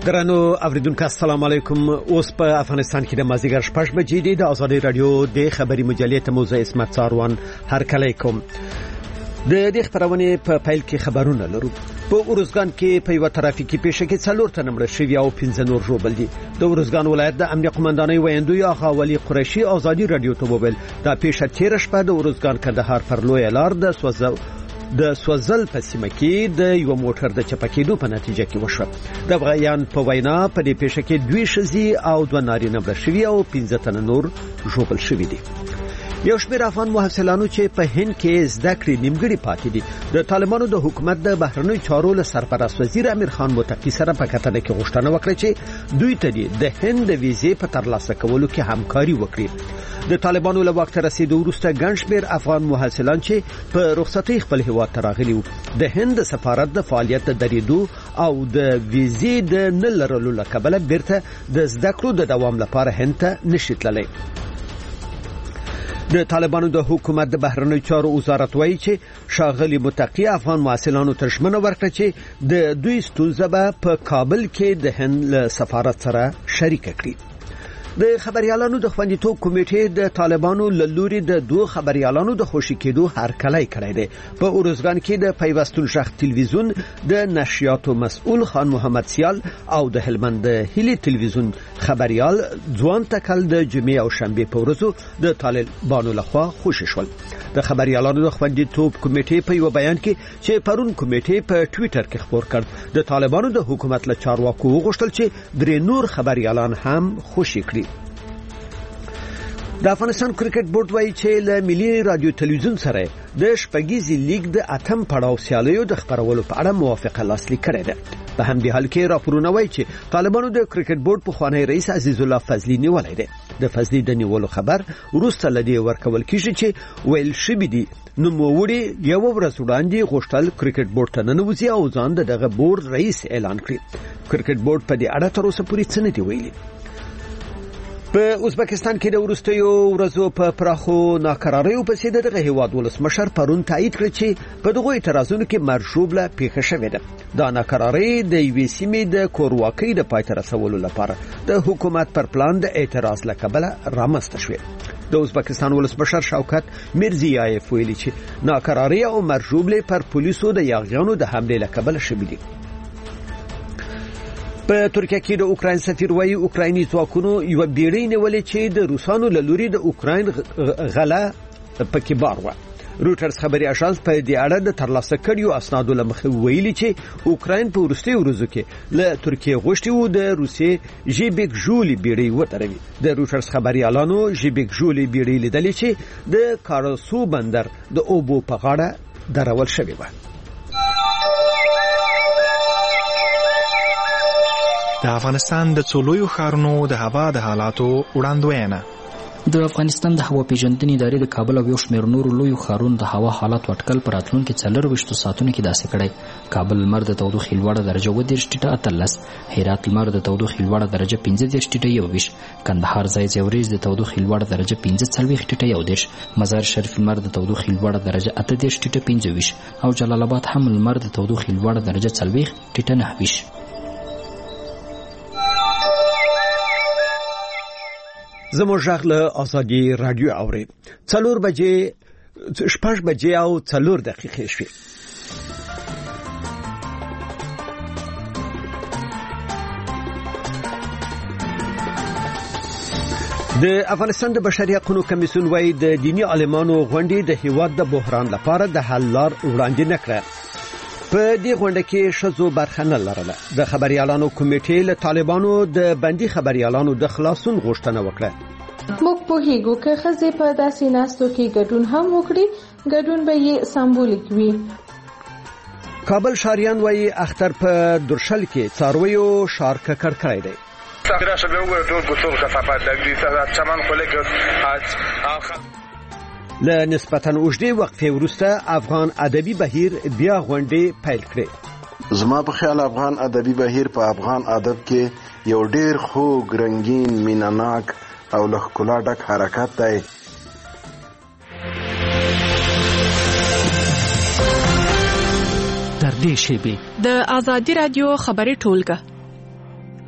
درنو اوریدونکو السلام علیکم. اوس په افغانستان کې د مازیګر 6 بجې د آزادي رادیو د خبري مجلې ته موزه اسمت ساروان هرکلی کوم. د دې خبرونه په پیل کې خبرونه لرو. په اورزګان کې په یو ترافیکي پیښه کې 4 تنه مړه شوي او 15 نور ژوبل دي. د اورزګان ولایت د امنیت قومندانۍ ویاندوی آغا ولی قریشي آزادي رادیو ته وویل دا پیښه تیر شپه د اورزګان کندهار پر لوی لار د سوزل په سیمه کې د یو موټر د چپکېدو په نتیجه کې وشو. د افغان په وینا په دې پیښه کې 2 ښځې او 2 نارینه مړه شوي او 15 تنه نور ژوبل شوي دي. یو شمېر افغان محصلانو چې په هند کې زده کړې نیمګړې پاتې دي د طالبانو د حکومت د بهرنیو چارو له سرپرست وزیر امیر خان متقي سره په کتنه کې غوښتنه وکړه چې دوی ته د هند د ویزې په ترلاسه کولو کې همکاري وکړي. د طالبانو له وخت رسیدو وروسته ګڼ شمېر افغان محصلان چې په رخصتۍ خپل هیواد ته راغلي وو د هند سفارت د فعالیت د درېدو او د ویزې د نه لرلو له کبله بیرته د زده کړو د دوام لپاره هند ته نشي تللی. د طالبانو د حکومت د بهرنیو چارو وزارت وایي چې ښاغلي متقي افغان محصلانو ته ژمنه ورکړه چې د دوی ستونزه به په کابل کې د هند له سفارت سره شریکه کړي. د خبريالانو د خوندیتوب کمیټې د طالبانو له لوري د 2 خبريالانو د خوشي کېدو هرکلی کړی دی. په اورزګان کې د پیوستون شخص تلویزیون د نشریاتو مسؤل خان محمد سیال او د هلمند د هلي تلویزیون خبريال ځوان تکل د جمعې او شنبه په ورځو د طالبانو لخوا خوشي شول. د خبريالانو د خوندیتوب کمیټې په یو بیان کې چې پرون کمیټې په ټوئیټر کې خبر کړ د طالبانو د حکومت له چارواکو وغوښتل چې 3 نور خبريالان هم خوشي کړي. د افغانستان کرکټ بورډ وایي چې له ملي رادیو تلویزیون سره د شپږیزې لیګ د 8م پړاو سیالیو د خبرولو په اړه موافقه لاسلیک کړې ده. په همدې حال کې راپورونه وایي چې طالبانو د کرکټ بورډ پخوانی رئیس عزیز الله فضلي نیولای دی. د فضلي د نیولو خبر وروسته لدی ورکول کیږي چې ویل شوی دی نوموړي یو ورځ وړاندې غوښتل کرکټ بورډ ته ننوځي او ځان دغه بورډ رئیس اعلان کړي. کرکټ بورډ په دې اړه تر اوسه پورې څه نه دی ویلي. په ازبکستان کې د وروستیو ورځو په پراخو ناکراریو په سیده دغه هیواد ولسمشر پرون تایید کړ چې په دغه اعتراضونو کې مرشوبله پیښه شوې ده. دا ناکراری د یوې سیمې د کورواکۍ د پای ته رسولو لپاره د حکومت پر پلان د اعتراض له کبله رامنځته شوې. د ازبکستان ولسمشر شوکت میرزیایف ویلي چې ناکراری او مرشوبله پر پولیسو د یاغیانو د حمله له کبله شوې دي. په ترکیه کې د اوکراین سفیر وایي اوکرایني ځواکونو یو بیړۍ نیولې چې د روسانو له لوري د اوکراین غله پکې بار و. روټرز خبري اژانس په دې اړه د ترلاسه کړیو اسنادو له مخې ویلي چې اوکراین په وروستیو ورځو کې له ترکیه غوښتي وو د روسي ژیبک ژولي بیړۍ وتروي. د روټرز خبري اعلانو ژیبک ژولي بیړۍ لیدلې چې د کارسو بندر د اوبو په غاړه درول شوی و. د افغانستان د څولویو ښارونو د هوا د حالاتو وړاندوینه. د افغانستان د هوا پیژندنې ادارې د کابل او یو شمېر نورو لویو ښارونو د هوا حالات اټکل پر راتلونکي 24 ساعتونو کې داسې کړی. کابل لمر د تودوخې لوړه درجه 30.13، هرات لمر د تودوخې لوړه درجه 15.21، کندهار ځای ځای وریځ د تودوخې لوړه درجه 15.41، مزار شریف لمر د تودوخې لوړه درجه 8.25 او جلال آباد هم لمر د تودوخې لوړه درجه 40.9. زموږ غږ له آزادي رادیو اوري 4 بجې 6 بجې او 4 دقیقې شوې. د افغانستان د بشري حقوقو کمیسیون وایي د دینی عالمانو غونډې د هیواد د بحران لپاره د حل لار وړاندې نکړه. په دې غونډه کې شذو برخه نه لرله. د خبريالانو کمیټې له طالبانو د بندي خبريالانو د خلاصون غوښتنه وکړه. موږ پوهیږو چې خزې په داسې ناستو کې ګډون هم وکړي، ګډون به یې سمبولیک وي. کابل شاریان وایي اختر په درشل کې څارویو شار ککړ کړی دی. له نسبتاً اوږدې وقفې وروسته افغان ادبي بهیر بیا غونډې پیل کړې. زما په خیال افغان ادبي بهیر په افغان ادب کې یو ډېر خوږ، رنگین، میناناک او له ښکلا ډک حرکت دی. در دې شیبې د آزادي رادیو خبري ټولګه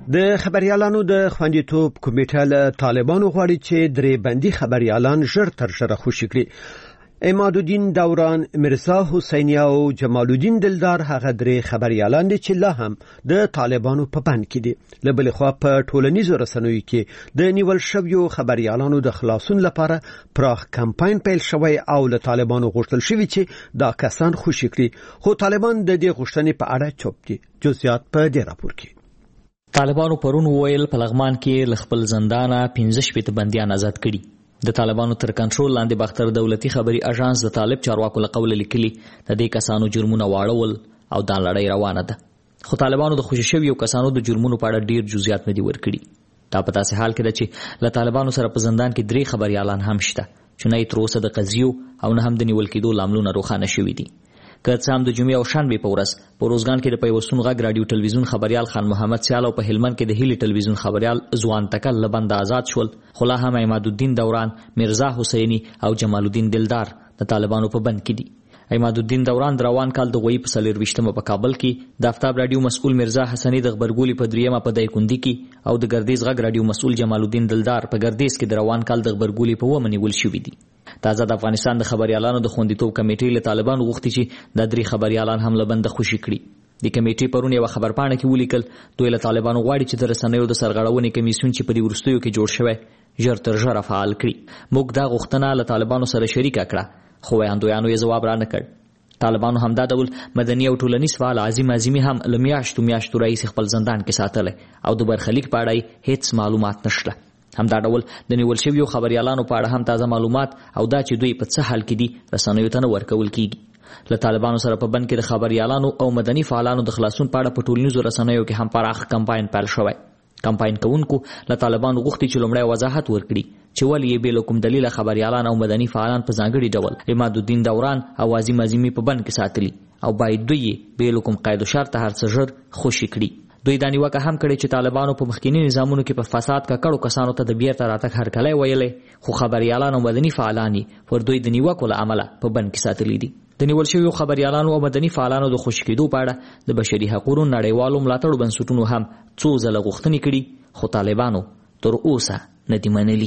د خبريالانو د خوندیتوب کمیټه له طالبانو غواړي چې درې بندي خبريالان ژر تر ژره خوشي کړي. عماد الدین دوران، مرزا حسینی او جمال الدین دلدار هغه درې خبريالان دي چې لا هم د طالبانو په بند کې دي. له بل خوا په ټولنیزو رسنیو کې د نیول شویو خبريالانو د خلاصون لپاره پراخ کمپاین پیل شوی او له طالبانو غوښتل شوی چې دا کسان خوشي کړي، خو طالبان د دې غوښتنې په اړه چوپ دي. جزئیات په دې راپور کې. طالبانو پرون وویل په لغمان کې ل خپل زندانه 15 بنديان آزاد کړي. د طالبانو تر کنټرول لاندې باختر دولتي خبري اژانس د طالب چارواکو له قول لیکلي د دې کسانو جرمونه واړول او دا لړۍ روانه ده. خو طالبانو د خوشي شویو کسانو د جرمونو په اړه ډیر جزئیات نه دي ورکړي. دا په داسې حال کې ده چې له طالبانو سره په زندان کې 3 خبريالان هم شته چې نه تر اوسه د قضیو او نه هم د نیول کېدو لاملونه روښانه شوي دي. که څه هم د جمعې او شنبې په ورځ په روزګان کې د پیوستون غږ رادیو ټلویزیون خبريال خان محمد سیال او په هلمند کې د هیلی ټلویزیون خبريال ځوان تکل لبند آزاد شول، خو لا هم عماد الدین دوران، مرزا حسینی او جمال الدین دلدار د طالبانو په بند کې دي. عماد الدین دوران د روان کال د غوي په 24 په کابل کې، د آفتاب رادیو مسؤل مرزا حسنی د خبرګولي په 3 په دایکندي کې او د ګردیز غږ رادیو مسؤل جمال الدین دلدار په ګردیز کې د روان کال د خبرګولي په ومني ول شوې دي. تازه د افغانستان د خبريالانو د خوندیتوب کمیټې له طالبانو غوښتي چې د 3 خبريالان هم له بند خوشي کړي. د کمیټې پرون یو خبرپاڼه کې ولیکل دوی له طالبانو غواړي چې د رسنیو د سرغړونې کمیسیون چې په دې ورستیو کې جوړ شوی ژر تر ژره فعال کړي. موږ دا غوښتنه له طالبانو سره شریکه کړه، خو وړاندویانو یې ځواب را نه کړ. طالبانو همدا ډول مدني او ټولنیز فعال عظیم اعظمي هم له میاشتو رئیس خپل زندان کې ساتل او د برخلیک په اړه هیڅ معلومات نشته. همدا ډول د نیول شویو خبريالانو په اړه هم تازه معلومات او دا چې دوی په څه حال کې دي رسنیو ته نه ورکول کیږي. له طالبانو سره په بند کې د خبريالانو او مدني فعالانو د خلاصون په اړه په ټولنیزو رسنیو کې هم پراخ کمپاین پیل شوی. کمپاین کوونکو له طالبانو غوښتي چې لومړی وضاحت ورکړي چې ولې یې بې له کوم دلیله خبريالان او مدني فعالان په ځانګړي ډول عماد الدین دوران او عظیم اعظمي په بند کې ساتلي او باید دوی یې بې له کوم قید و شرط هر څه ژر خوشي کړي. دوی دا نیوکه هم کړې چې طالبانو په مخکینی نظامونو کې په فساد ککړو کسانو ته د بیرته راتګ هرکلی ویلې، خو خبريالان او مدني فعالان پر دوی د نیوکو له امله په بند کې ساتلي دي. د نیول شویو خبريالانو او مدني فعالانو د خوشي کېدو په اړه د بشري حقوقو نړیوالو ملاتړو بنسټونو هم څو ځله غوښتنې کړي، خو طالبانو تر اوسه نه دي منلي.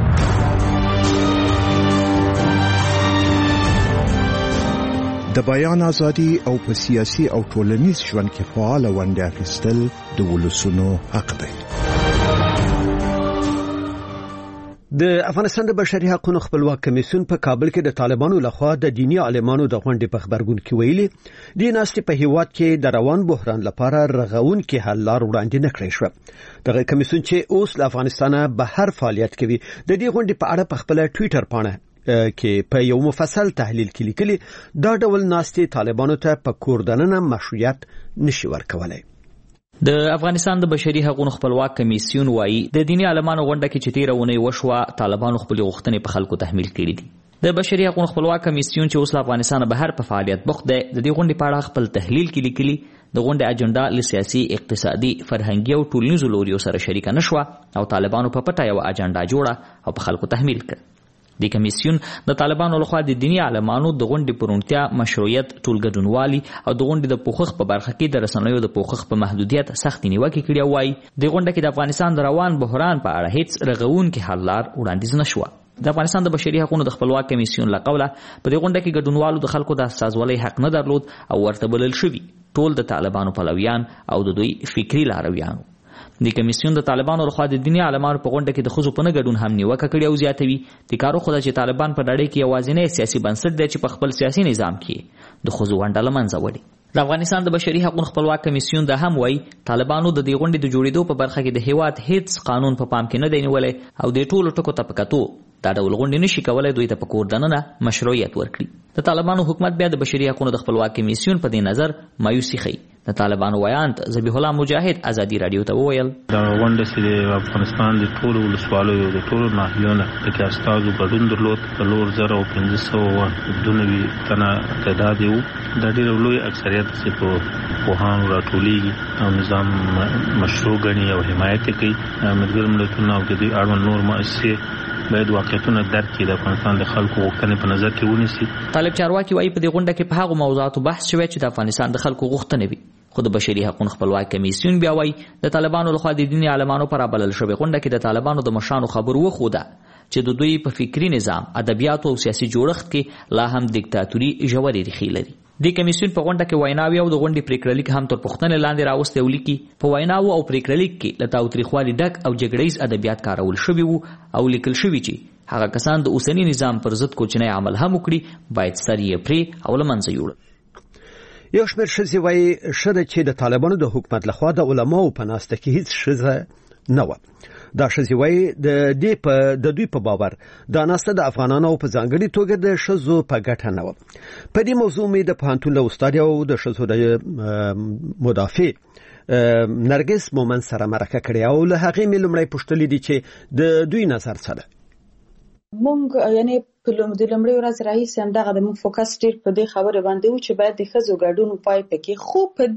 د بیان ازادي او په سیاسي او ټولنیز ژوند کې فعال ونډه اخیستل د ولسونو حق دی. د افغانستان د بشري حقوقو خپلواک کمیسیون په کابل کې د طالبانو لخوا د دینی عالمانو د غونډې په خبرګون کې ویلي دي ناستې په هیواد کې د روان بحران لپاره رغون کې حل لار وړاندې نه کړی شو. دغه کمیسیون چې اوس له افغانستان بهر فعالیت کوي د دې غونډې په اړه په خپل ټوئیټر باندې کې په یو مفصل تحلیل کې لیکلي دا ډول ناستې طالبانو ته په کوردننه مشروعیت نشي ورکولای. د افغانستان د بشري حقوقو خپلواک کمیسیون وایي د دینی عالمانو غونډه کې چې تیرونه وشوه طالبانو خپل غوښتنې په خلکو تحمیل کړي دي. د بشري حقوقو خپلواک کمیسیون چې اوس له افغانستان بهر په فعالیت بوخت دی د دې غونډې په اړه خپل تحلیل کې لیکلي د غونډې اجنډا له سیاسي، اقتصادي، فرهنګي او ټولنیزو لوریو سره شریک نه شو او طالبانو په پټه یو اجنډا جوړه او په خلکو تحمیل کړ. د کمیسیون د طالبانو لخوا د دینی عالمانو د غونډې پرونتیا، مشروعیت، ټولګډونوالي او د غونډې د پوښښ په برخه کې د رسنیو د پوښښ په محدودیت سخت نیوکه کړې وای. د غونډه کې د افغانستان د روان بحران په اړه هیڅ رغونکې حل لار وړاندیز نشو. د افغانستان د بشري حقوقو د خپلواک کمیسیون له قوله په دې غونډه کې ګډونوالو د خلکو د استازولۍ حق نه درلود او ورته بلل شوي ټول د طالبانو پلویان او د دوی فکری لارویانو. د کمیسیون د طالبانو لخوا د دینی عالمانو په غونډه کې د ښځو په نه ګډون هم نیوکه کړې او زیاتوي د کارو خو چې طالبان په نړۍ کې یوازینی سیاسي بنسټ دی چې په خپل سیاسي نظام کې د ښځو ونډه له منځه وړي. د افغانستان د بشري حقوقو خپلواک کمیسیون دا هم وایي طالبانو د دې غونډې د جوړېدو په برخه کې د هیواد هیڅ قانون په پام کې نه دی نیولی او د ټولو ټکو ته په کتو دا ډول غونډې نشي کولای دوی ته په کوردننه مشروعیت ورکړي. د طالبانو حکومت بیا د بشري حقوقو د خپلواک کمیسیون په دې نظر مایوسي ښيي. د طالبانو ویاند ذبیح الله مجاهد ازادي رادیو ته وویل دا غونډه چې د افغانستان د ټولو ولسوالیو د ټولو ناحیو نه پکې استازو ګډون درلود 4592 تنه تعداد یو د ډېر لوی اکثریت چې په پوهانو راټولېږي او نظام مشروع ګڼي او حمایت کوي. ملګرو ملتونو او د دې اړوند نور مؤسسې باید واقعیتونه درک کړي، د افغانستان د خلکو غوښتنې په نظر کې ونیسي. طالب چارواکي وایي په دې غونډه کې په هغو موضوعاتو بحث شوی چې د افغانستان د خلکو غوښتنې وي، خو د بشري حقوقو خپلواک کمیسیون بیا وایي د طالبانو لخوا د دیني عالمانو پر بلل شوې غونډه کې د طالبانو د مشرانو خبرو وښوده چې د دوی په فکری نظام، ادبیاتو او سیاسي جوړښت کې لا هم دیکتاتوري ژورې ریښې لري. د کمیسیون په غونډه کې ویناوي او د غونډې پریکړه لیک هم تر پوښتنې لاندې راوستي او لیکي په ویناو او پریکړه لیک کې له تاوتریخوالي ډک او جګړیز ادبیات کارول شوي وو او لیکل شوي چې هغه کسان د اوسني نظام پر ضد کوچنی عمل هم وکړي باید سر یې پرې او له منځه یوړل. یو شمېر ښځې وایي ښه ده چې د طالبانو د حکومت لخوا د علماو په ناسته کې هیڅ ښځه نه وه. دا ښځې وایي د دوی په باور دا ناسته د افغانانو په ځانګړي توګه د ښځو په ګټه نه وه. په دې موضوع مې د پوهنتون له استاد او د ښځو د مدافع نرګس مومن سره مرکه کړې او له هغې مې لومړی پوښتلي دي چې د دوی نظر څه ده. مونږ یعنی په لومړۍ ورځ راهیسې همدغه د مونږ فوکس ډېر په دې خبره باندې و چې باید د ښځو ګډون پای پکې، خو په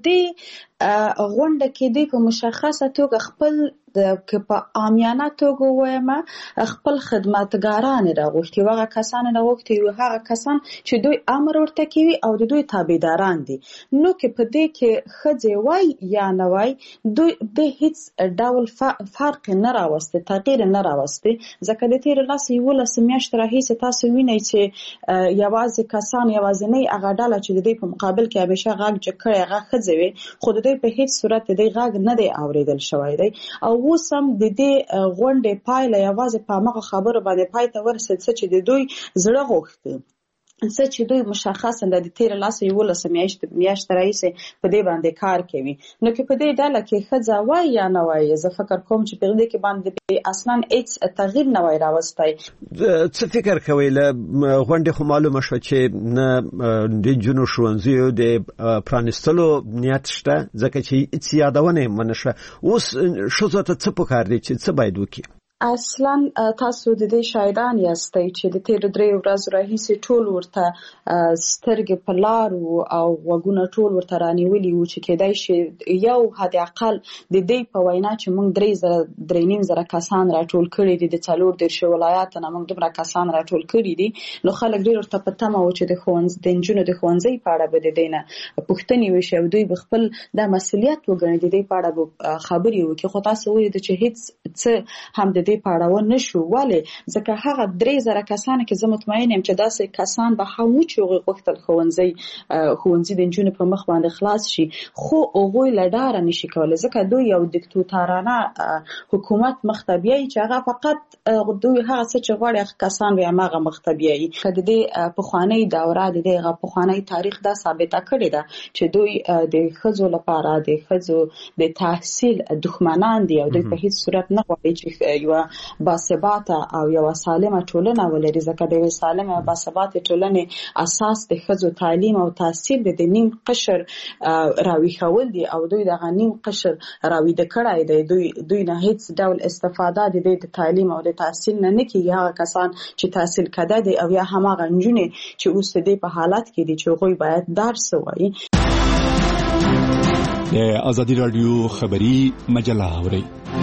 دې غونډه کې دوی په مشخصه توګه خپل که په عامیانه توګه ووایم خپل خدمتګاران راغوښتي، هغه کسان راغوښتي هغه کسان چې دوی امر ورته کوي او د دوی تابعداران دي. نو که په دې کې ښځې وای یا نه وای دوی د هیڅ ډول فرق نه راوسته، تغییر نه راوسته، ځکه د تېرې 11 میاشتې راهیسې تاسو وینئ چې یوازې کسان یوازینۍ هغه ډله چې د دوی په مقابل کې همیشه غږ جګ کړی هغه ښځې وې، خو د دوی په هیڅ صورت د دوی غږ نه دی اورېدل شوی دی. او اوس هم د دې غونډې پایله یوازې په هماغه خبرو باندې پای ته ورسېد څه چې د دوی زړه غوښتي، څه چې دوی مشخصا د تېرې 11 میاشتې راهیسې په دې باندې کار کوي. نو که په دې ډله کې ښځه وای یا نه وای زه فکر کوم چې په دې کې باندې اصلا هیڅ تغییر نه وای راوستی. څه فکر کوئ له غونډې خو معلومه شوه چې نه د نجونو ښوونځیو د پرانیستلو نیت شته ځکه چې هیڅ یادونه یې ونه شوه. اوس ښځو ته څه پکار دی چې څه باید وکړي؟ اصلا تاسو د دې شاهدان یاستئ چې د تېرو 3 ورځو راهیسې ټول ورته سترګې په لار او غوږونه ټول ورته رانیولي وو چې کېدای شي یو حد اقل د دې په وینا چې موږ 3.5 کسان راټول کړي دي، د 4 ولایاتو نه موږ دومره کسان راټول کړي دي. نو خلک ډېر ورته په تمه وو چې د نجونو د ښوونځي په اړه به د دې نه پوښتنې وشي او دوی به خپل دا مسؤلیت وګڼي د دې په اړه به خبرې وکړي. خو تاسو ولیدل چې هیڅ څه هم د دې په اړه ونه شو. ولې؟ ځکه هغه 3,000 کسان کې زه مطمئن یم چې داسې کسان به هم و چې هغوی غوښتل ښوونځي د نجونو په مخ باندې خلاص شي، خو هغوی له ډاره نشي کولی ځکه دوی یو دیکتاتورانه حکومت مخ ته بیایي چې هغه فقط دوی هغه څه چې غواړي هغه کسان به هماغه مخ ته بیایي. که د دې پخوانۍ دوره د دې پخوانی تاریخ دا ثابته کړې ده چې دوی د ښځو لپاره د ښځو د تحصیل دښمنان دي او دوی په هیڅ صورت نه غواړي چې یوه باثباته او یوه سالمه ټولنه ولري، ځکه د یوې سالمه او باثباته ټولنې اساس د ښځو تعلیم او تحصیل د نیم قشر راویښول دي او دوی دغه نیم قشر راویده کړی دی. دوی نه هیڅ ډول استفاده د تعلیم او د تحصیل نه کیږي. هغه کسان چې تحصیل کړي دي او یا هماغه نجونې چې اوس د دې په حالت کې دي چې هغوی باید درس ووایي. د ازادي راډیو خبری مجله اورئ.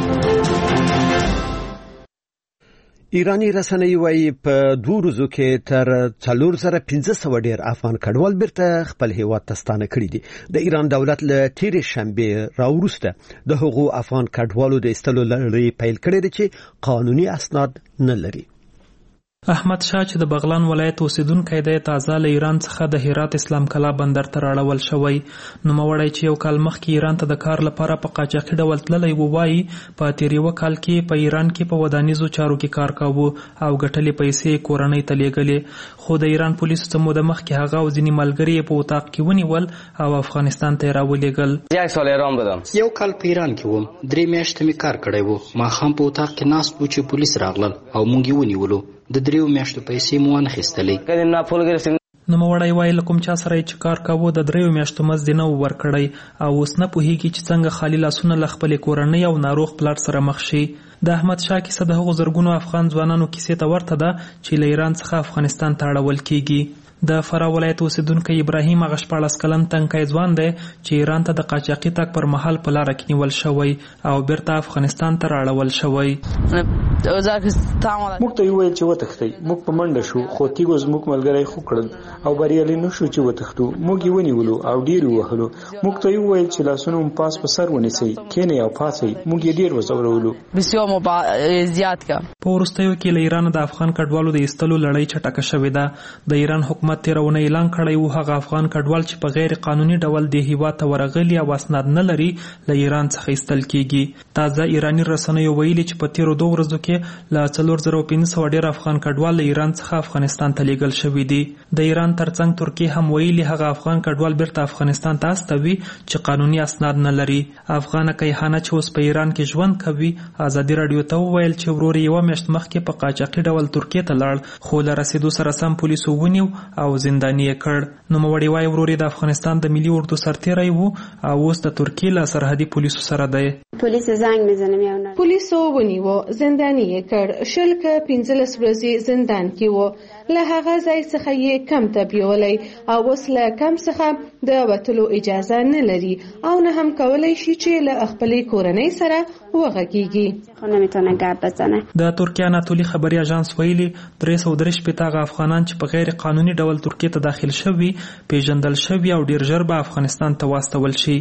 ایرانی رسنۍ وایي په 2 ورځو کې تر 4500 ډیر افغان کډوال بیرته خپل هیواد ته ستانه کړي دي. د ایران دولت له تیرې شنبه راوروسته د هغو افغان کډوالو د ایستلو لړۍ پیل کړې ده چې قانوني اسناد نه لري. احمد شاه چې د بغلان ولایت اوسیدونکی دی تازه له ایران څخه د هرات اسلام کلا بندر ته راړول شوی. نوموړی چې یو کال مخکې ایران ته د کار لپاره په قاچاقي ډول تللی و وایي په تیر یو کال کې په ایران کې په ودانیزو چارو کې کار کاوه او ګټلې پیسې کورنۍ ته لیږلې، خو د ایران پولیسو څه موده مخکې هغه او ځینې ملګري یې په اتاق کې ونیول او افغانستان ته یې راولېږل. یو کال په ایران کې وم، 3 میاشتې مې کار کړی و، ماښام په اتاق کې ناست و چې پولیس راغلل او موږ یې ونیولو. د 3 میاشتو پیسې مو ونه خیستلې. نوموړی وایي له کوم چا سره چې کار کاوه د 3 میاشتو مزد نه ورکړی او اوس نه پوهیږي چې څنګه خالي لاسونه له خپلې کورنۍ او ناروغ پلار سره مخ شي. د احمد شاه کیسه د هغو زرګونو افغان ځوانانو کیسې ته ورته ده چې له ایران څخه افغانستان ته اړول کیږي. د فراه ولایت اوسیدونکی ابراهیم هغه 14 کلن تنکی ځوان دی چې ایران ته د قاچاقي تګ پر مهال په لاره کې نیول شوی او بیرته افغانستان ته راړول شوی. موږ ته ویل چې وتښتئ، موږ په منډه شو خو تیږو زموږ ملګری خو کړل او بریالي نه شو چې وتښتو. موږ یې ونیولو او ډیر وهلو. موږ ته ویل چې لاسونه مو پاس په سر ونیسئ، کینئ او پاسئ. موږ یې ډیر وځورولو. په وروستیو کې له ایران د افغان کډوالو د ایستلو لړۍ چټکه شوې ده. د ایران حکومت تیرونه اعلان کړی و هغه افغان کډوال چې په غیر قانوني ډول د هیواد ته ورغلي او اسناد نه لري له ایران څخه ایستل کیږي. تازه ایرانی رسنیو ویلي چې په تیرو 2 ورځو کې له 4500 ډیر افغان کډوال له ایران څخه افغانستان ته لیږل شوي دي. د ایران ترڅنګ ترکیه هم ویلي هغه افغان کډوال بیرته افغانستان ته استوي چې قانوني اسناد نه لري. افغان کیهانه چې اوس په ایران کې ژوند کوي ازادي رادیو ته وویل چې ورور یې 1 میاشت مخکې په قاچاقي ډول ترکیه ته لاړ خو له رسیدو سره سم پولیسو ونیو او زنداني یې کړ. نوموړی وایي ورور یې د افغانستان د ملي اردو سرتیری و او اوس د ترکیه له سرحدي پولیسو سره دی. پولیسو ونیو زنداني یې کړ. 15 ورځې زندان کې و. له هغه ځای څخه یې کم ته بیولای او اوس له کم څخه د وتلو اجازه نه لري او نه هم کولای شي چې له خپلې کورنۍ سره وغږیږي. د ترکیه اناتولي خبري اژانس ویلي 330 پتاغه افغانان چې په غیر قانوني ډول ترکیه ته داخل شوي پیژندل شوي او ډیر ژر به افغانستان ته واستول شي.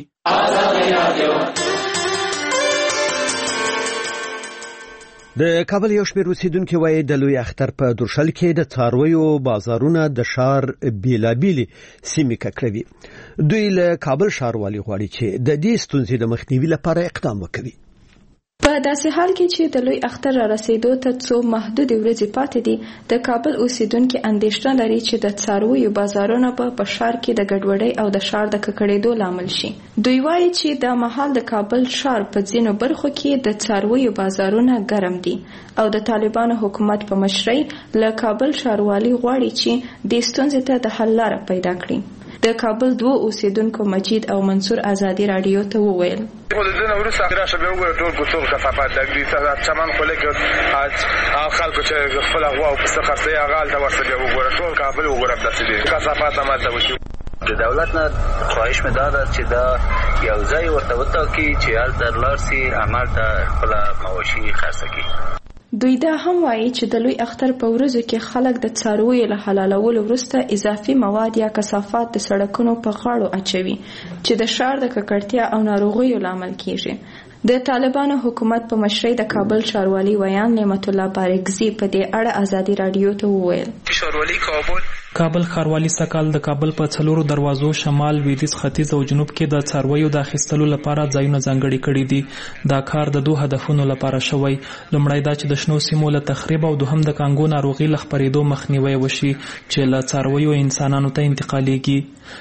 د کابل یو شمېر اوسیدونکي وایي د لوی اختر په درشل کې د څارویو بازارونه د ښار بیلابیلې سیمې ککړوي. دوی له کابل ښاروالۍ غواړي چې د دې ستونزې د مخنیوي لپاره اقدام وکړي. په داسې حال کې چې د لوی اختر را رسیدو ته څو محدود ورځې پاتې دي د کابل اوسیدونکي اندېښنه لري چې د څارویو بازارونه په ښار کې د ګډوډۍ او د ښار د ککړېدو لامل شي. دوی وایي چې د مهال د کابل ښار په ځینو برخو کې د څارویو بازارونه ګرم دي او د طالبانو حکومت په مشرۍ له کابل ښاروالۍ غواړي چې دې ستونزې ته د حل لاره پیدا کړي. د کابل 2 اوسیدونکو مجید او منصور ازادي رادیو ته وویل خودونه ورسره راشه به وګورئ ټول کوڅو کثافات د چمن خلک خلکو چې خپل غوا او پسه خرڅي هغه ته ورسره وګورئ ټول کابل وګورئ د دې کثافات عملته وشي. د دولت نه خواهش مې ده چې دا یو ځای ورته وټاکي چې هر درلارسي عمل ته خپل مواشي خرڅ کړي. دوی دا هم وایي چې د لوی اختر په ورځو کې خلک د څارویو له حلالولو وروسته اضافي مواد یا کثافات د سړکونو په غاړو اچوي چې د ښار د ککړتیا او ناروغیو لامل کیږي. د طالبانو حکومت په مشرۍ د کابل ښاروالۍ ویان نعمت الله بارکزي په دې اړه ازادي رادیو ته وویل کابل ښاروالۍ سکهال د کابل په 4 دروازو شمال، لویدیځ، ختیځ او جنوب کې د څارویو د اخیستلو لپاره ځایونه ځانګړي کړي دي. دا کار د 2 هدفونو لپاره شوی. لومړی دا چې د شنو سیمو له تخریب او دوهم د کانګو ناروغي له خپرېدو مخنیوی وشي چې له څارویو انسانانو ته انتقالېږي.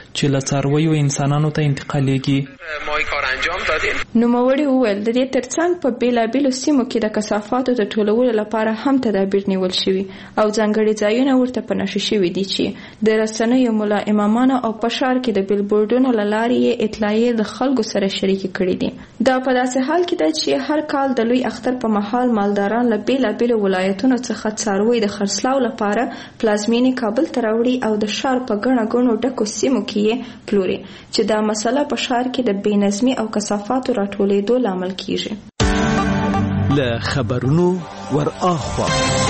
نوموړي وویل د دې ترڅنګ په بیلابیلو سیمو کې د کثافاتو د ټولولو لپاره هم تدابیر نیول شوي او ځانګړي ځایونه ورته په نښه شوي دي چې د رسنیو ملا امامانو او په ښار کې د بیلبورډونو له لارې یې اطلاعیې د خلکو سره شریکې کړي دي. دا په داسې حال کې ده چې هر کال د لوی اختر په مهال مالداران له بیلابیلو ولایتونو څخه څاروي د خرڅلاو لپاره پلازمینې کابل ته راوړي او د ښار په ګڼه ګڼو ډکو سیمو کې یې پلوري چې دا مسله په ښار کې د بې نظمي او کثافاتو راټولېدو لامل کیږي. له خبرونو ور اخوا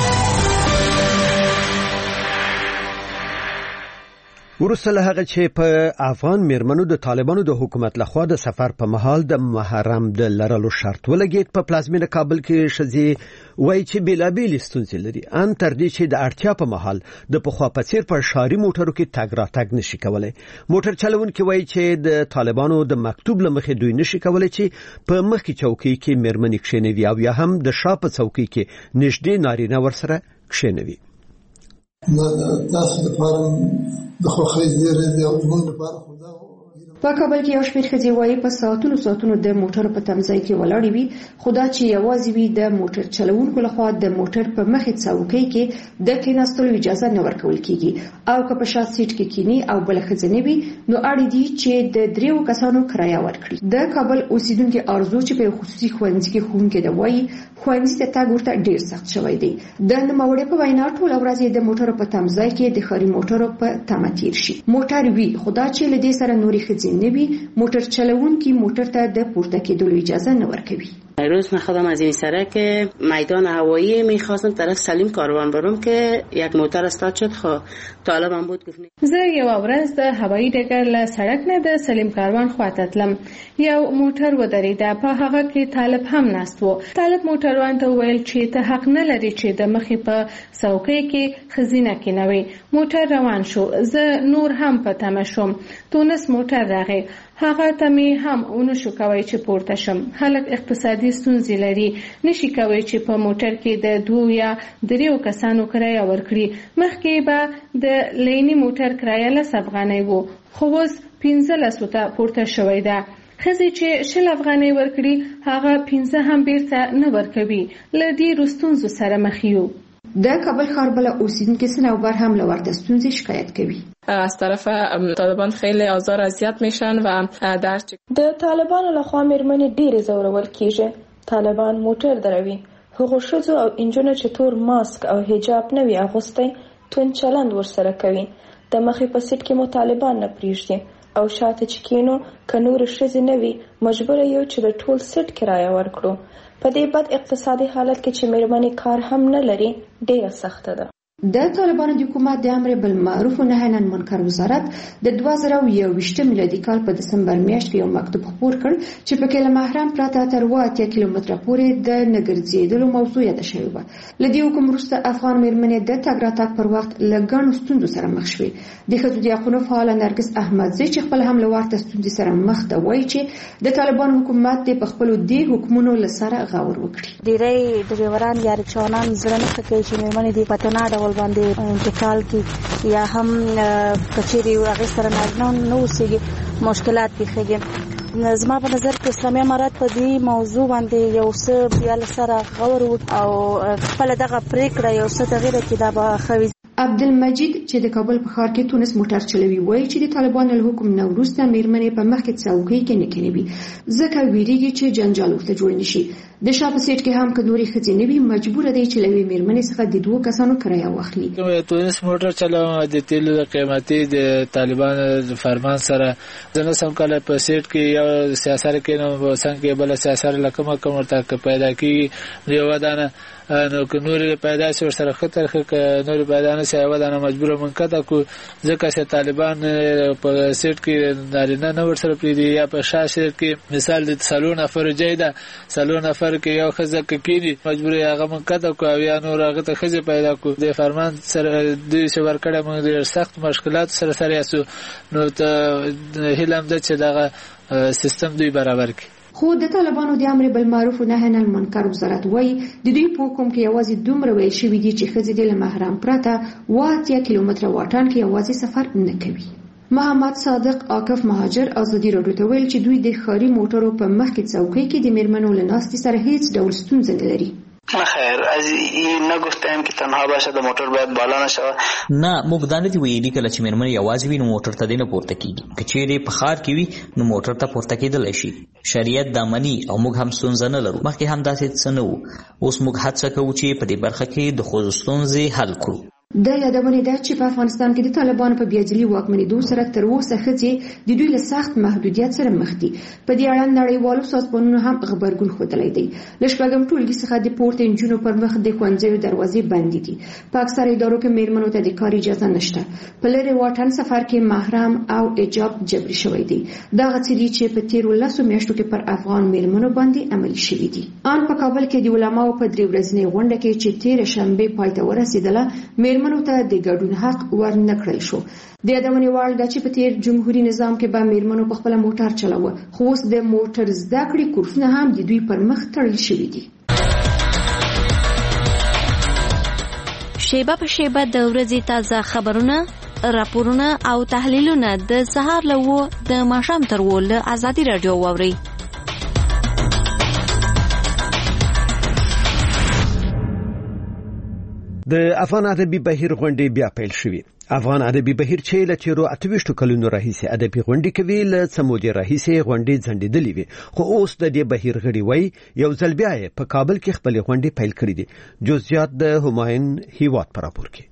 وروسته له هغه چې په افغان میرمنو د طالبانو د حکومت لخوا د سفر په مهال د محرم د لرلو شرط ولګید په پلازمینه کابل کې ښځې وایي چې بیلابیلې ستونزې لري ان تر دې چې د اړتیا په مهال د پخوا په څیر په ښاري موټرو کې تګ راتګ نشي کولای. موټر چلونکي وایي چې د طالبانو د مکتوب له مخې دوی نشي کولای چې په مخکې چوکۍ کې میرمنې کښېنوي او یا هم د شا په چوکۍ کې نږدې نارینه ورسره کښېنوي. تاسو د فارم د خوخې زیره د موږ لپاره خدا په کابل کې یو شمېر ښځې وایي په ساعتونو د موټر په تمځای کې ولاړې وي، خو دا چې یوازې وي د موټر چلوونکو لخوا د موټر په مخې څوکۍ کې د کېناستلو اجازه نه ورکول کیږي، او که په شا سیټ کې کینی او بل ښځه نه وي نو اړ دي چې د 3 کسانو کرایه ورکړي. د کابل اوسیدونکو ارزو چې په خصوصي ښوونځي کې ښوونکي د وایي ښوونځي ته تګ ورته ډیر سخت شوی دی. د نوموړي په وینا ټوله ورځ د موټرو په تمځای کې د ښاري موټرو په تمه تیر شي. موټر وي، خو دا چې له دې سره نورې ښځې نه وي، موټر چلوونکي موټر ته د پورته کېدلو اجازه نه ورکوي. روز من خودم از این سرک میدان هوایی میخواستم طرف سلیم کاروان برم که یک موتر استاد شد. خو طالبم بود گفت زه یو ورځ د هوایی ډګر له سړک نه د سلیم کاروان خواته تلم، یو موټر ودرېده، په هغه کې طالب هم ناست و. طالب موټروان ته وویل چې ته حق نه لري چې د مخې په څوکۍ کې ښځینه کېنوي. موټر روان شو، زه نور هم په تمه شوم. تونس موټر راغی، هغه ته مې هم ونشو کوي چې پورته شم. خلک اقتصادي ستونزې لري، نشي کوي چې په موټر کې د 2 یا 3 کسانو کرایه ورکړي. مخکې به د لینی موټر کرایه 10 افغانۍ وو، خو اوس 15 ته پورته شوې ده. ښځې چې 10 افغانۍ ورکړي هغه 15 هم بیرته نه ورکوي. له دې ستونزو سره مخ یو. د کابل ښار بل اوسیدونکو سنوبر هم له ورته ستونزې شکایت کوي. از طرف طالبان خیلی آزار اذیت میشن و د طالبانو لخوا میرمنې ډېرې ځورول کیږي. طالبان موټر دروي، هغو ښځو او انجونو چې تور ماسک او حجاب نه وي اغوستی توند چلند ورسره کوي. د مخې په سیټ کې مو طالبان نه پریږدي او شاته چې کینو که نورې ښځې نه وي مجبور یو چې د ټول سیټ کرایه ورکړو. په دې بد اقتصادي حالت کې چې میرمنې کار هم نه لري ډېره سخته ده. د طالبانو د حکومت د امر بالمعروف و نهی عن المنکر وزارت د 2021 میلادي کال په دسمبر میاشت کې یو مکتوب خپور کړ چې په کې له محرم پرته تر 8 کیلومتره پورې د نګرځېدلو موضوع یاده شوې وه. له دې حکم وروسته افغان میرمنې د تګ راتګ پر وخت له ګڼو ستونزو سره مخ شوې. د ښځو د حقونو فعاله نرګس احمدزی چې خپل هم له ورته ستونزې سره مخ ده وایي چې د طالبانو حکومت د خپلو دې حکمونو له سره غور وکړي. ډېری ډریوران یا رکشاوانان زړه نه کوي چې میرمنې دې په تنه ډول باندې انتقال کی یا هم کچېری هغه سره نه اوسېږي، مشکلات پیښیږي. زما په نظر کې اسلامي امارات په دې موضوع باندې یو څه بیا سره غور او خپل دغه پریکړه یو څه تغییر کړي دا به خوي. عبدالمجید چې د کابل په ښار کې تونس موټر چلوي وایي چې د طالبانو له حکم نه وروسته میرمنې په مخ کې څوکۍ کې نه کېنوي، ځکه ویریږي چې جنجال ورته جوړ نشي. د شا په سیټ کې هم که نورې ښځې نه وي مجبوره دی چې له یوې میرمنې څخه د 2 کسانو کرایه واخلي. تونس موټر چلوم د تیلو د قیمتي د طالبانو د فرمان سره د نو سم کله په سیټ کې یو سیاست کې نو څنګه بل سیاست لکه کوم ورته پیدا کی یو ودانه نو که نور پیدا شي سره خطر نور پیدا نه شي ودانه مجبور منقطع کو ځکه چې طالبان په سیټ کې نارینه نه ورسره پریدي یا په شاشه کې مثال د سالون افر جیدا سالون افر کې یو خزه کې مجبور هغه منقطع کو یا نور هغه ته خزه پیدا کو د فرمان سره د شور کړه موږ ډیر سخت مشکلات سره یاسو نو ته هلم د چې دغه سیستم دوی برابر کی. خو د طالبانو د امر بالمعروف و نهی عن المنکر وزارت وایي د دوی په حکم کې یوازې دومره ویل شوي دي چې ښځې د له محرم پرته 8 کیلومتره واټن کې یوازې سفر نه کوي. محمد صادق عاکف مهاجر ازادي راډیو ته ویل چې دوی د ښاري موټرو په مخ کې څوکۍ کې د میرمنو له ناستې سره هیڅ ډول ستونزه نه لري. نه خیر از این نگفتیم که تنها باشه د موټر باید بالا نشوه. نه موږ دا نه دی ویلي کله چې میرمنې یوازې وي نو موټر ته نه پورته کیږي. که چیرې په ښار کې وي نو موټر ته پورته کېدلی شي. شریعت دا مني او موږ هم ستونزه نه لرو. مخکې هم داسې څه نه وو. اوس موږ هڅه کوو چې په دې برخه کې د ښځو ستونزې حل کړو. د یادونه ده چې په افغانستان کې د طالبانو په بیاځلي واکمنېدو سره تر اوسه ښځې د دوی له سخت محدودیت سره مخ دي. په دې اړه نړیوالو سازمانونو هم خبرګون ښودلی دی. له شپږم ټولګي څخه د پورته نجونو پر مخ د ښوونځیو دروازې بندې دي. په اکثره ادارو کې میرمنو ته د کار اجازه نشته. په لرې واټن سفر کې محرم او حجاب جبري شوی دی. دغه څه دي چې په تیرو 10 میاشتو کې پر افغان میرمنو باندې عملي شوي دي. ان په کابل کې د علماو په 3 ورځنۍ غونډه کې چې تېره شنبه پای ته ورسېدله میرمنو ته د ګډون حق ورنکړل شو. د یادونې وړ ده چې په تیر جمهوریت نظام کې به میرمنو په خپل موټر چلاوه، خو اوس د موټر زده کړې کورسونه هم د دوی پر مخ تړل شوي دي. شیبه په شیبه د ورځې تازه خبرونه، راپورونه او تحلیلونه د سهار له 9 د ماښام تر 10 له ازادي رادیو واورئ. د افغان ادبي بهیر غونډې بیا پیل شوې. افغان ادبي بهیر چې له تیرو 28 کلونو راهیسې ادبي غونډې کوي، له سمودي راهیسې غونډې ځنډېدلې وي، خو اوس د دې بهیر غړي وایي یو ځل بیا په کابل کې خپل غونډې پیل کړې دي. جزئیات د همایون هیواد پر راپور کې.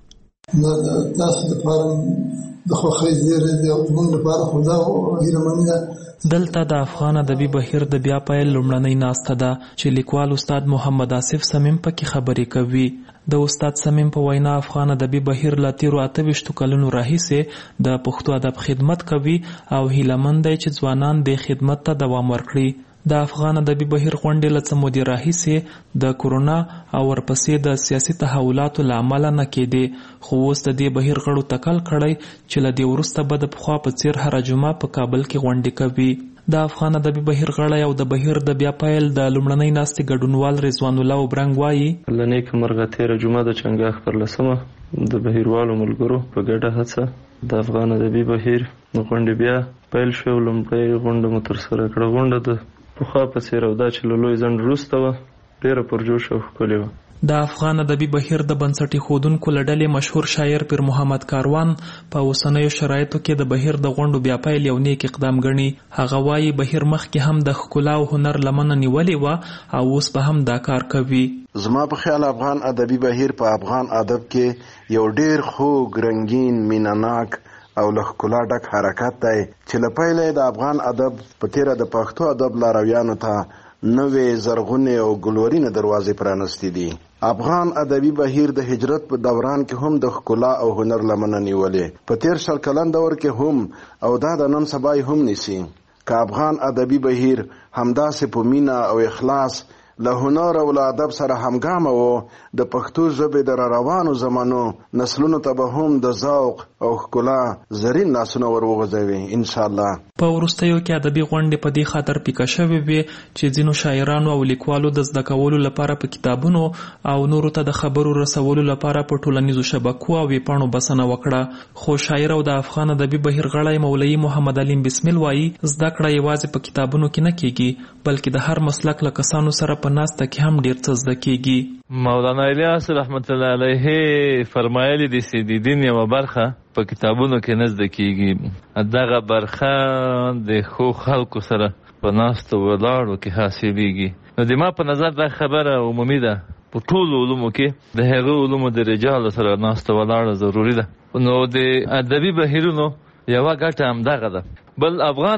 تاسو د فارم د خوخي زیره د موږ لپاره خدا او هیرمنه دلته د افغان ادبي بهیر د بیا پیل لومړنۍ ناسته ده چې لیکوال استاد محمد آصف صمیم پکې خبرې کوي. د استاد صمیم په وینا افغان ادبي بهیر لا تیرو 28 کلونو راهیسې د پښتو ادب خدمت کوي او هیلمند دی چې ځوانان د خدمت ته دوام ورکړي. د افغان ادبي بهیر غونډې له څه مودې راهیسې د کورونا او ورپسې د سیاسي تحولاتو له امله نه کېدې، خو اوس د دې بهیر غړو تکل کړی چې له دې وروسته به د پخوا په څیر هره جمعه په کابل کې غونډې کوي. د افغان ادبي بهیر غړی او د بهیر د بیا پیل د لومړنۍ ناستې ګډونوال رضوان الله وبرنګ وایي له نیکه مرغه تېره جمعه د چنګاښ پر 10 د بهیروالو ملګرو په ګډه هڅه د افغان ادبي بهیر غونډې بیا پیل شوې. لومړۍ غونډه مو ترسره کړه. غونډه د پخوا په څیر او دا چې له لوی ځنډ وروسته وه ډېره پرجوش او ښکلې وه. د افغان ادبي بهیر د بنسټ ایښودونکو له ډلې مشهور شاعر پیر محمد کاروان په اوسنیو شرایطو کې د بهیر د غونډو بیا پیل یو نیک اقدام ګڼي. هغه وایي بهیر مخکې هم د ښکلا او هنر لمنه نیولې وه او اوس به هم دا کار کوي. زما په خیال افغان ادبي بهیر په افغان ادب کې یو ډېر خوږ، رنګین، مینه‌ناک او له ښکلا ډک حرکت دی چې له پیله د افغان ادب په تیره د پښتو ادب لارویانو ته نوې زرغونې او ګلورینه دروازې پرانستې دي. افغان ادبي بهیر د هجرت په دوران کې هم د ښکلا او هنر لمنه نیولې، په تیر 100 کلن دور کې هم او دا د نن سبا هم نیسي. که افغان ادبي بهیر همداسې په مینه او اخلاص له هنر او له ادب سره همګامه و، د پښتو ژبې د روانو زمانو نسلونو ته به هم د ذوق او ښکلا زرین لاسونه ور وغځوي ان شاء الله. په وروستیو کې ادبي غونډې په دې خاطر پیکه شوې وې چې ځینو شاعرانو او لیکوالو د زده کولو لپاره په کتابونو او نورو ته د خبرو رسولو لپاره په ټولنیزو شبکو او ویبپاڼو بسنه وکړه. خو شاعر او د افغان ادبي بهیر غړی مولوي محمد علیم بسمیل وایي زده کړه یوازې په کتابونو کې نه کیږي، بلکې د هر مسلک له کسانو سره په ناسته کې هم ډیر څه زده کیږي. مولانا الیاس رحمت الله علیه فرمایلی دي چې د دین یوه برخه په کتابونو کې نه زده کیږي، دغه برخه د ښو خلکو سره په ناستو ولاړو کې حاصلیږي. نو د ما په نظر دا خبره عمومي ده، په ټولو علومو کې د هغو علومو د رجالو سره ناستو ولاړه ضروري ده. نو د ادبي بهیرونو یوه ګټه همدغه ده. بل افغان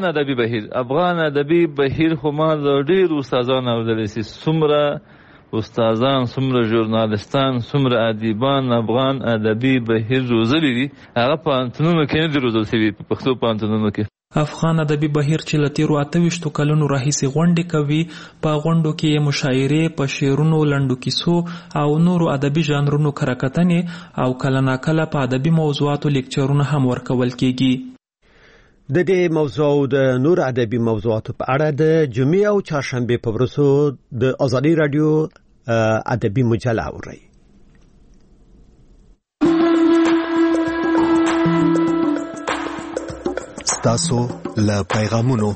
ادبي بهیر خو ما د ډېرو استادانو اورېدلی چې څومره استادان، څومره ژورنالستان، څومره ادیبان افغان ادبي بهیر روزلي دي، هغه پوهنتونونو کې نه دي روزل شوي، په پښتو پوهنتونونو کې. افغان ادبي بهیر چې له تیرو 28 کلونو راهیسې غونډې کوي، په غونډو کې مشاعرې، په شعرونو، لنډو کیسو او نورو ادبي ژانرونو کره کتنې او کله ناکله په ادبي موضوعاتو لیکچرونه هم ورکول کیږي. د دې موضوع او د نور ادبي موضوعاتو په اړه د جمعې او چهارشنبه په ورځو د ازادي رادیو ادبي مجله اورئ. ستاسو له پیغامونو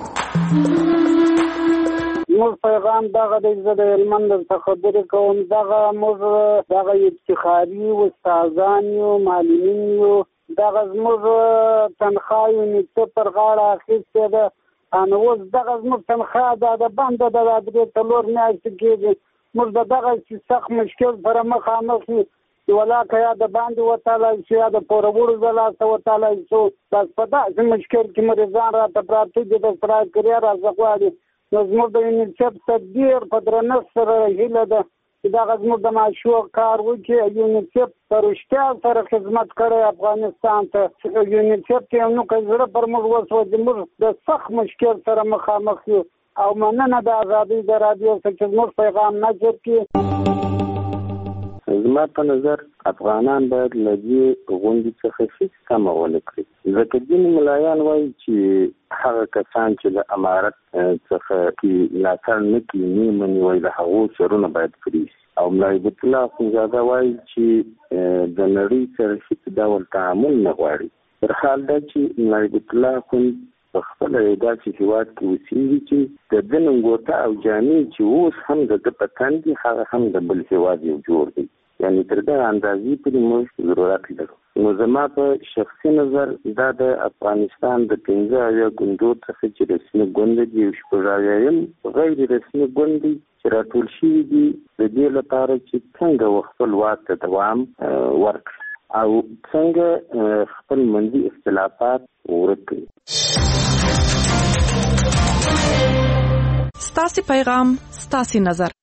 موږ پیغام دغه د هلمند څخه خبرې کوم. موږ دغه افتخاري استادان یو، معلمین یو، دغه زموږ تنخواه یونیسف پر غاړه اخیستې ده. نو اوس دغه زموږ تنخواه د بنده ده، د 3 میاشتې کېږي. موږ د دغه سخت مشکل سره مخامخ یو، ولاکه یا د باندې وتلی شو یا د پورهوړو د لاسه وتلی شو. بس په داسې مشکل کې مریضان راته پراته دي، د سرای کریا راڅه غواړي. نو زموږ د یونیسف څخه ډېر په درنښت سره هیله ده چې دغه زموږ د معشوق کار وکړي. یونیسف په رښتیا سره خدمت کړی افغانستان ته. یونیسف کې یو نوکی زړه پر موږ وسوځي. موږ د سخت مشکل سره مخامخ یو او مننه د ازادۍ د رادیو څخه چې زموږ پیغام نشر کړي. زما په نظر افغانان باید له دې غونډې څخه هیڅ کمه ونه کړي، ځکه ځینې ملایان وایي چې هغه کسان چې د امارت څخه کې ملاتړ نه کوي نه مني، وایي د هغو سرونه باید پرې شي. او ملا عبد الله اخندزاده وایي چې د نړۍ سره هیڅ ډول تعامل نه غواړي. تر حال دا چې ملا عبد الله اخند په خپل داسې هېواد کې اوسېږي چې د ده ننګوټه او جامې چې اوس هم د ده په تن دي هغه هم د بل هېواد یو جوړ دی، یعنې تر دغه اندازې پورې موږ ضرورت لرو. نو زما په شخصي نظر دا د افغانستان د 15 ګوندو څخه چې رسمي ګوند دی او 16 غیر رسمي ګوند دی چې راټول شوي دي د دې لپاره چې څنګه خپل واک ته دوام ورکړي او څنګه خپل منځي اختلافات ورک کړي. ستاسو پیغام ستاسو نظر.